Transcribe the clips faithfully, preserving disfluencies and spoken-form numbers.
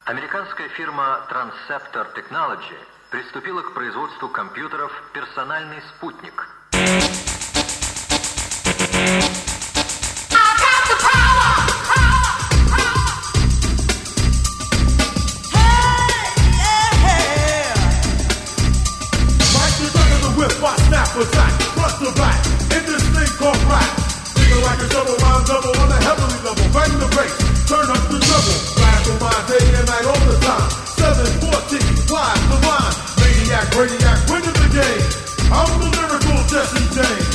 Американская фирма Transceptor Technology приступила к производству компьютеров «Персональный спутник». Attack, front to back, in this thing called rap. Feel like a double rhyme double on a heavenly level. Bang the bass, turn up the treble. Blast on my day and night all the time. seven fourteen, fly the line. Maniac, radiac, winning the game. I'm the lyrical Jesse James.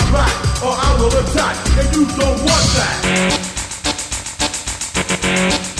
Or I will attack, and you don't want that.